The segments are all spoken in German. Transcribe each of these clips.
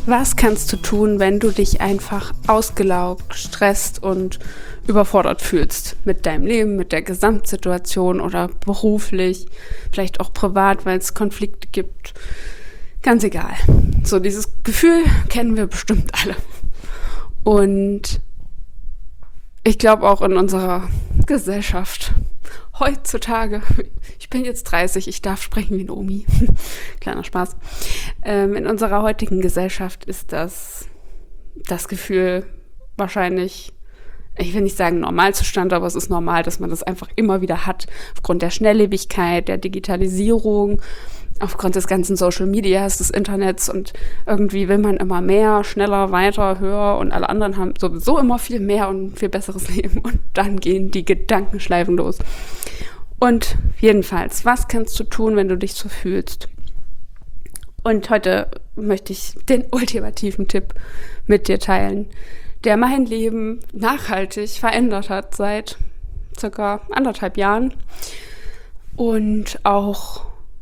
Was kannst du tun, wenn du dich einfach ausgelaugt, gestresst und überfordert fühlst mit deinem Leben, mit der Gesamtsituation oder beruflich, vielleicht auch privat, weil es Konflikte gibt? Ganz egal. So, dieses Gefühl kennen wir bestimmt alle. Und ich glaube auch in unserer Gesellschaft heutzutage, ich bin jetzt 30, ich darf sprechen wie eine Omi, kleiner Spaß, in unserer heutigen Gesellschaft ist das Gefühl wahrscheinlich, ich will nicht sagen Normalzustand, aber es ist normal, dass man das einfach immer wieder hat, aufgrund der Schnelllebigkeit, der Digitalisierung, aufgrund des ganzen Social Medias, des Internets, und irgendwie will man immer mehr, schneller, weiter, höher, und alle anderen haben sowieso immer viel mehr und ein viel besseres Leben, und dann gehen die Gedankenschleifen los. Und jedenfalls, was kannst du tun, wenn du dich so fühlst? Und heute möchte ich den ultimativen Tipp mit dir teilen, der mein Leben nachhaltig verändert hat seit circa 1,5 Jahren und auch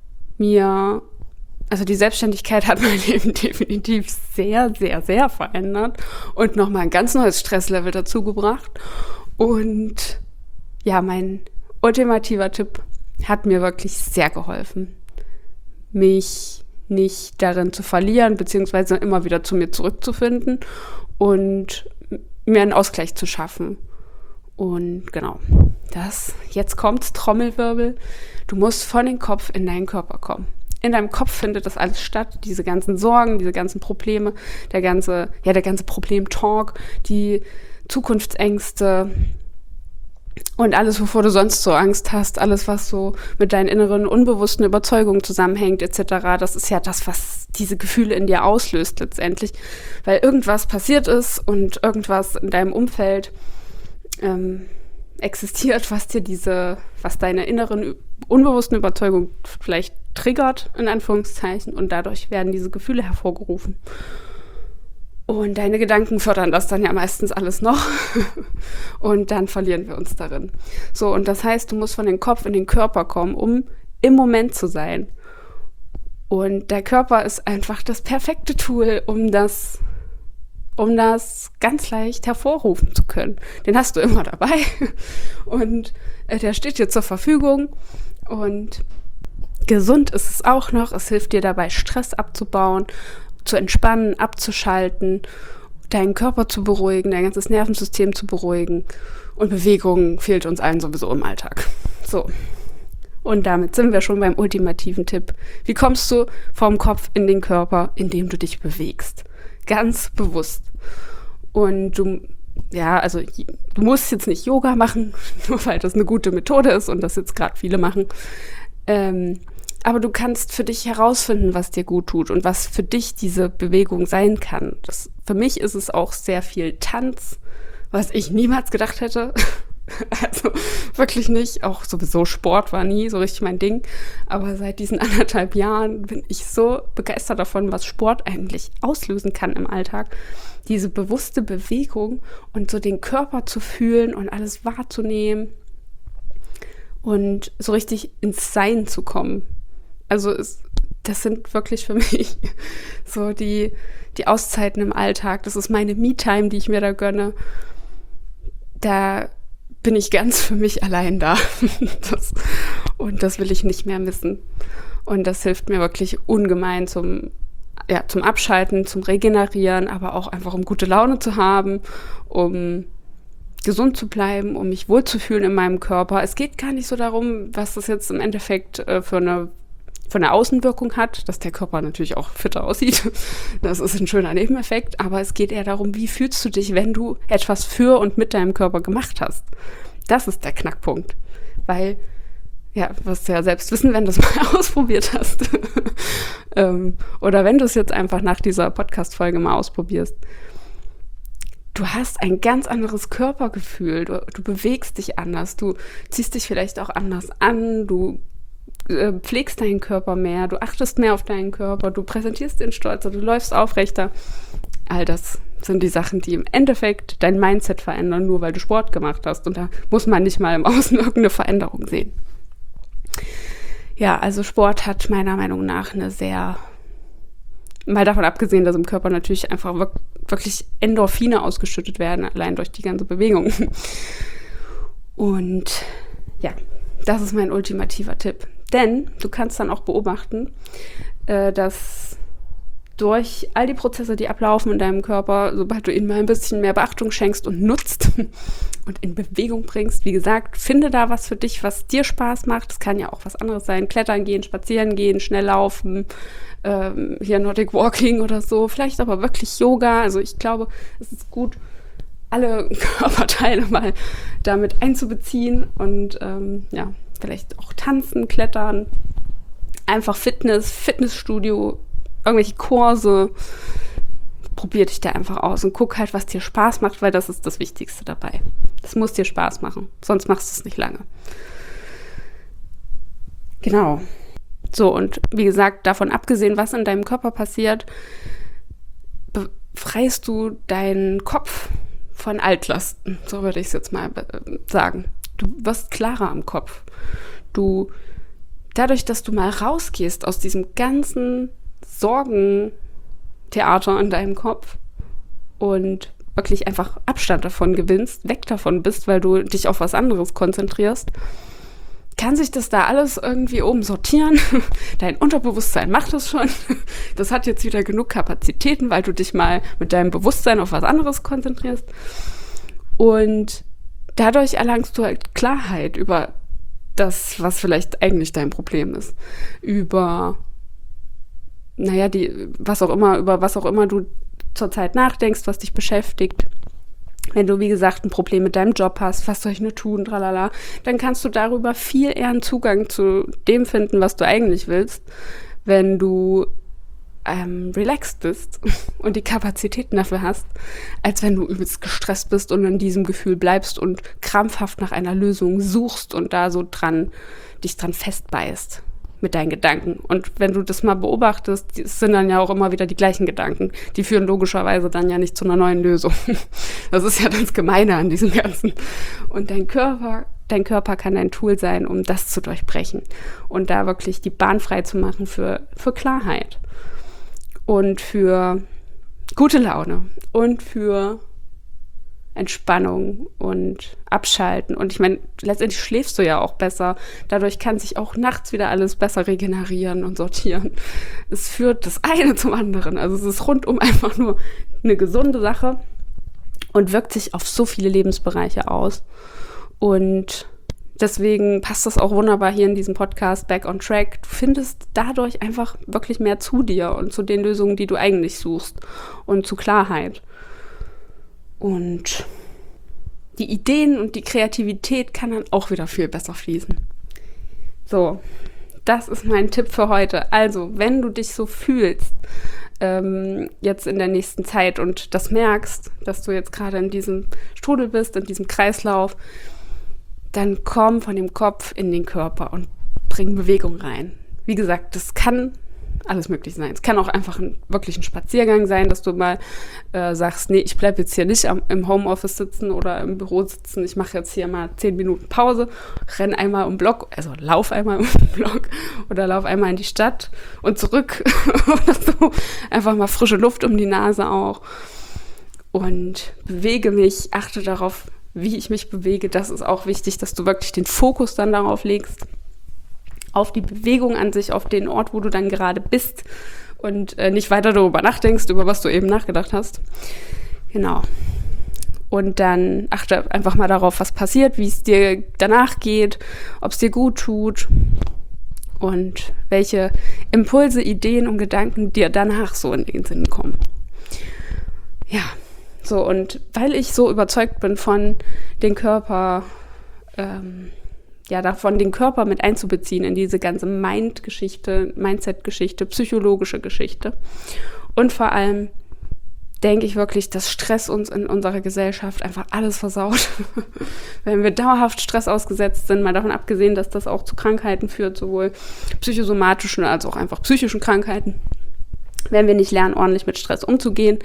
also die Selbstständigkeit hat mein Leben definitiv sehr, sehr, sehr verändert und nochmal ein ganz neues Stresslevel dazu gebracht. Und ja, mein ultimativer Tipp hat mir wirklich sehr geholfen, mich nicht darin zu verlieren, beziehungsweise immer wieder zu mir zurückzufinden und mir einen Ausgleich zu schaffen. Und genau, jetzt kommt's, Trommelwirbel. Du musst von den Kopf in deinen Körper kommen. In deinem Kopf findet das alles statt, diese ganzen Sorgen, diese ganzen Probleme, der ganze Problem-Talk, die Zukunftsängste und alles, wovor du sonst so Angst hast, alles, was so mit deinen inneren unbewussten Überzeugungen zusammenhängt, etc. Das ist ja das, was diese Gefühle in dir auslöst letztendlich, weil irgendwas passiert ist und irgendwas in deinem Umfeld existiert, was deine inneren unbewussten Überzeugungen vielleicht triggert, in Anführungszeichen, und dadurch werden diese Gefühle hervorgerufen. Und deine Gedanken fördern das dann ja meistens alles noch und dann verlieren wir uns darin. So, und das heißt, du musst von dem Kopf in den Körper kommen, um im Moment zu sein. Und der Körper ist einfach das perfekte Tool, um das ganz leicht hervorrufen zu können. Den hast du immer dabei und der steht dir zur Verfügung, und gesund ist es auch noch. Es hilft dir dabei, Stress abzubauen, zu entspannen, abzuschalten, deinen Körper zu beruhigen, dein ganzes Nervensystem zu beruhigen, und Bewegung fehlt uns allen sowieso im Alltag. So. Und damit sind wir schon beim ultimativen Tipp. Wie kommst du vom Kopf in den Körper, indem du dich bewegst? Ganz bewusst. Und du musst jetzt nicht Yoga machen, nur weil das eine gute Methode ist und das jetzt gerade viele machen. Aber du kannst für dich herausfinden, was dir gut tut und was für dich diese Bewegung sein kann. Für mich ist es auch sehr viel Tanz, was ich niemals gedacht hätte. Also wirklich nicht. Auch sowieso Sport war nie so richtig mein Ding. Aber seit diesen 1,5 Jahren bin ich so begeistert davon, was Sport eigentlich auslösen kann im Alltag. Diese bewusste Bewegung und so den Körper zu fühlen und alles wahrzunehmen und so richtig ins Sein zu kommen. Also das sind wirklich für mich so die Auszeiten im Alltag. Das ist meine Me-Time, die ich mir da gönne. Da bin ich ganz für mich allein da. Und das will ich nicht mehr missen. Und das hilft mir wirklich ungemein zum Abschalten, zum Regenerieren, aber auch einfach, um gute Laune zu haben, um gesund zu bleiben, um mich wohlzufühlen in meinem Körper. Es geht gar nicht so darum, was das jetzt im Endeffekt für eine Außenwirkung hat, dass der Körper natürlich auch fitter aussieht. Das ist ein schöner Nebeneffekt, aber es geht eher darum, wie fühlst du dich, wenn du etwas für und mit deinem Körper gemacht hast. Das ist der Knackpunkt, weil, ja, wirst du ja selbst wissen, wenn du es mal ausprobiert hast. Oder wenn du es jetzt einfach nach dieser Podcast-Folge mal ausprobierst. Du hast ein ganz anderes Körpergefühl, du bewegst dich anders, du ziehst dich vielleicht auch anders an, du pflegst deinen Körper mehr, du achtest mehr auf deinen Körper, du präsentierst den stolzer, du läufst aufrechter. All das sind die Sachen, die im Endeffekt dein Mindset verändern, nur weil du Sport gemacht hast. Und da muss man nicht mal im Außen irgendeine Veränderung sehen. Ja, also Sport hat meiner Meinung nach eine sehr Mal davon abgesehen, dass im Körper natürlich einfach wirklich Endorphine ausgeschüttet werden, allein durch die ganze Bewegung. Und ja, das ist mein ultimativer Tipp. Denn du kannst dann auch beobachten, dass durch all die Prozesse, die ablaufen in deinem Körper, sobald du ihnen mal ein bisschen mehr Beachtung schenkst und nutzt und in Bewegung bringst, wie gesagt, finde da was für dich, was dir Spaß macht. Das kann ja auch was anderes sein. Klettern gehen, spazieren gehen, schnell laufen, hier Nordic Walking oder so. Vielleicht aber wirklich Yoga. Also ich glaube, es ist gut, alle Körperteile mal damit einzubeziehen und vielleicht auch tanzen, klettern, einfach Fitnessstudio, irgendwelche Kurse. Probier dich da einfach aus und guck halt, was dir Spaß macht, weil das ist das Wichtigste dabei. Das muss dir Spaß machen, sonst machst du es nicht lange. Genau. So, und wie gesagt, davon abgesehen, was in deinem Körper passiert, befreist du deinen Kopf von Altlasten, so würde ich es jetzt mal sagen. Du wirst klarer am Kopf. Dadurch, dass du mal rausgehst aus diesem ganzen Sorgentheater in deinem Kopf und wirklich einfach Abstand davon gewinnst, weg davon bist, weil du dich auf was anderes konzentrierst, kann sich das da alles irgendwie oben sortieren. Dein Unterbewusstsein macht das schon. Das hat jetzt wieder genug Kapazitäten, weil du dich mal mit deinem Bewusstsein auf was anderes konzentrierst. Und dadurch erlangst du halt Klarheit über das, was vielleicht eigentlich dein Problem ist. Über was auch immer du zurzeit nachdenkst, was dich beschäftigt. Wenn du, wie gesagt, ein Problem mit deinem Job hast, was soll ich nur tun, tralala, dann kannst du darüber viel eher einen Zugang zu dem finden, was du eigentlich willst, wenn du relaxed bist und die Kapazitäten dafür hast, als wenn du übelst gestresst bist und in diesem Gefühl bleibst und krampfhaft nach einer Lösung suchst und da so dich dran festbeißt mit deinen Gedanken. Und wenn du das mal beobachtest, es sind dann ja auch immer wieder die gleichen Gedanken. Die führen logischerweise dann ja nicht zu einer neuen Lösung. Das ist ja das Gemeine an diesem Ganzen. Und dein Körper kann ein Tool sein, um das zu durchbrechen und da wirklich die Bahn frei zu machen für Klarheit und für gute Laune und für Entspannung und Abschalten. Und ich meine, letztendlich schläfst du ja auch besser. Dadurch kann sich auch nachts wieder alles besser regenerieren und sortieren. Es führt das eine zum anderen. Also es ist rundum einfach nur eine gesunde Sache und wirkt sich auf so viele Lebensbereiche aus. Und deswegen passt das auch wunderbar hier in diesem Podcast Back on Track. Du findest dadurch einfach wirklich mehr zu dir und zu den Lösungen, die du eigentlich suchst und zu Klarheit. Und die Ideen und die Kreativität kann dann auch wieder viel besser fließen. So, das ist mein Tipp für heute. Also, wenn du dich so fühlst, jetzt in der nächsten Zeit und das merkst, dass du jetzt gerade in diesem Strudel bist, in diesem Kreislauf, dann komm von dem Kopf in den Körper und bring Bewegung rein. Wie gesagt, das kann alles möglich sein. Es kann auch einfach wirklich ein Spaziergang sein, dass du mal sagst, nee, ich bleibe jetzt hier nicht im Homeoffice sitzen oder im Büro sitzen. Ich mache jetzt hier mal 10 Minuten Pause, renn einmal um Block, also lauf einmal um den Block oder lauf einmal in die Stadt und zurück oder so. Einfach mal frische Luft um die Nase auch und bewege mich, achte darauf, wie ich mich bewege. Das ist auch wichtig, dass du wirklich den Fokus dann darauf legst, auf die Bewegung an sich, auf den Ort, wo du dann gerade bist und nicht weiter darüber nachdenkst, über was du eben nachgedacht hast. Genau. Und dann achte einfach mal darauf, was passiert, wie es dir danach geht, ob es dir gut tut und welche Impulse, Ideen und Gedanken dir danach so in den Sinn kommen. Ja, so, und weil ich so überzeugt bin von den Körper, davon den Körper mit einzubeziehen in diese ganze Mindset-Geschichte, psychologische Geschichte. Und vor allem denke ich wirklich, dass Stress uns in unserer Gesellschaft einfach alles versaut. Wenn wir dauerhaft Stress ausgesetzt sind, mal davon abgesehen, dass das auch zu Krankheiten führt, sowohl psychosomatischen als auch einfach psychischen Krankheiten, wenn wir nicht lernen, ordentlich mit Stress umzugehen.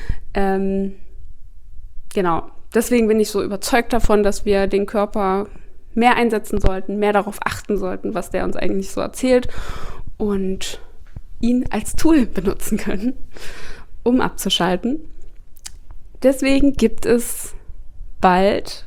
Genau, deswegen bin ich so überzeugt davon, dass wir den Körper mehr einsetzen sollten, mehr darauf achten sollten, was der uns eigentlich so erzählt und ihn als Tool benutzen können, um abzuschalten. Deswegen gibt es bald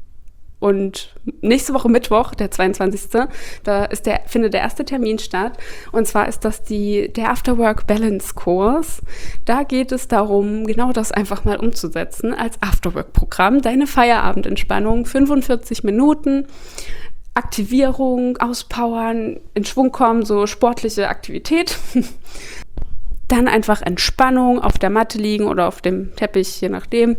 und nächste Woche Mittwoch, der 22. Da findet der erste Termin statt. Und zwar ist das der Afterwork Balance Kurs. Da geht es darum, genau das einfach mal umzusetzen als Afterwork-Programm. Deine Feierabendentspannung, 45 Minuten, Aktivierung, Auspowern, in Schwung kommen, so sportliche Aktivität. Dann einfach Entspannung, auf der Matte liegen oder auf dem Teppich, je nachdem.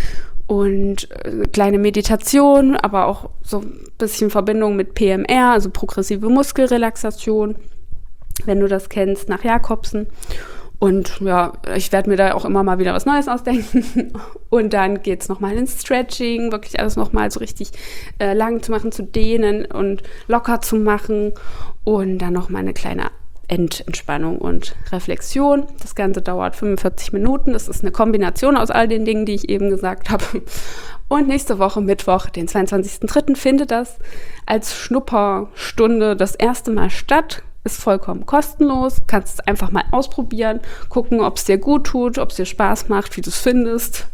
Und kleine Meditation, aber auch so ein bisschen Verbindung mit PMR, also progressive Muskelrelaxation, wenn du das kennst, nach Jakobsen. Und ja, ich werde mir da auch immer mal wieder was Neues ausdenken. Und dann geht es nochmal ins Stretching, wirklich alles nochmal so richtig lang zu machen, zu dehnen und locker zu machen. Und dann nochmal eine kleine Entspannung und Reflexion. Das Ganze dauert 45 Minuten. Das ist eine Kombination aus all den Dingen, die ich eben gesagt habe. Und nächste Woche, Mittwoch, den 22.03., findet das als Schnupperstunde das erste Mal statt. Ist vollkommen kostenlos. Kannst es einfach mal ausprobieren, gucken, ob es dir gut tut, ob es dir Spaß macht, wie du es findest.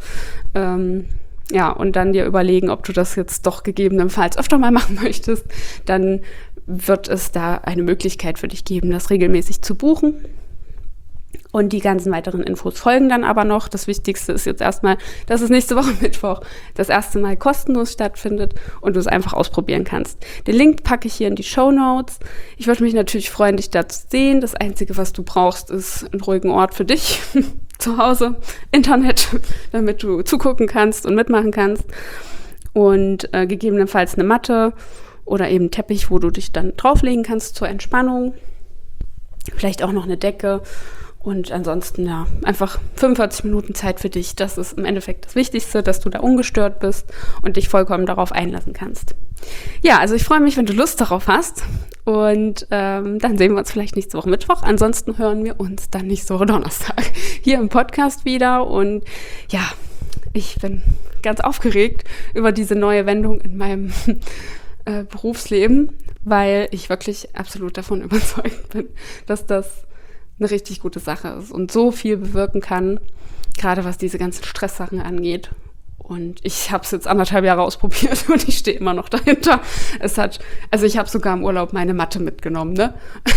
Und dann dir überlegen, ob du das jetzt doch gegebenenfalls öfter mal machen möchtest. Dann wird es da eine Möglichkeit für dich geben, das regelmäßig zu buchen. Und die ganzen weiteren Infos folgen dann aber noch. Das Wichtigste ist jetzt erstmal, dass es nächste Woche Mittwoch das erste Mal kostenlos stattfindet und du es einfach ausprobieren kannst. Den Link packe ich hier in die Shownotes. Ich würde mich natürlich freuen, dich da zu sehen. Das Einzige, was du brauchst, ist einen ruhigen Ort für dich. Zu Hause, Internet, damit du zugucken kannst und mitmachen kannst. Und gegebenenfalls eine Matte oder eben Teppich, wo du dich dann drauflegen kannst zur Entspannung. Vielleicht auch noch eine Decke. Und ansonsten, ja, einfach 45 Minuten Zeit für dich. Das ist im Endeffekt das Wichtigste, dass du da ungestört bist und dich vollkommen darauf einlassen kannst. Ja, also ich freue mich, wenn du Lust darauf hast. Und dann sehen wir uns vielleicht nächste Woche Mittwoch. Ansonsten hören wir uns dann nächste Woche Donnerstag hier im Podcast wieder. Und ja, ich bin ganz aufgeregt über diese neue Wendung in meinem Berufsleben, weil ich wirklich absolut davon überzeugt bin, dass das eine richtig gute Sache ist und so viel bewirken kann, gerade was diese ganzen Stresssachen angeht. Und ich habe es jetzt 1,5 Jahre ausprobiert und ich stehe immer noch dahinter. Ich habe sogar im Urlaub meine Matte mitgenommen, ne?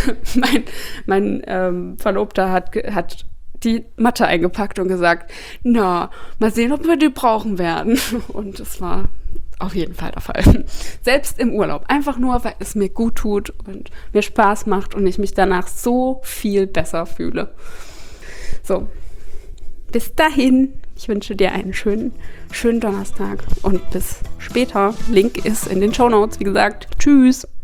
mein Verlobter hat die Matte eingepackt und gesagt, na, mal sehen, ob wir die brauchen werden. Und es war auf jeden Fall der Fall. Selbst im Urlaub. Einfach nur, weil es mir gut tut und mir Spaß macht und ich mich danach so viel besser fühle. So, bis dahin. Ich wünsche dir einen schönen Donnerstag und bis später. Link ist in den Shownotes, wie gesagt. Tschüss.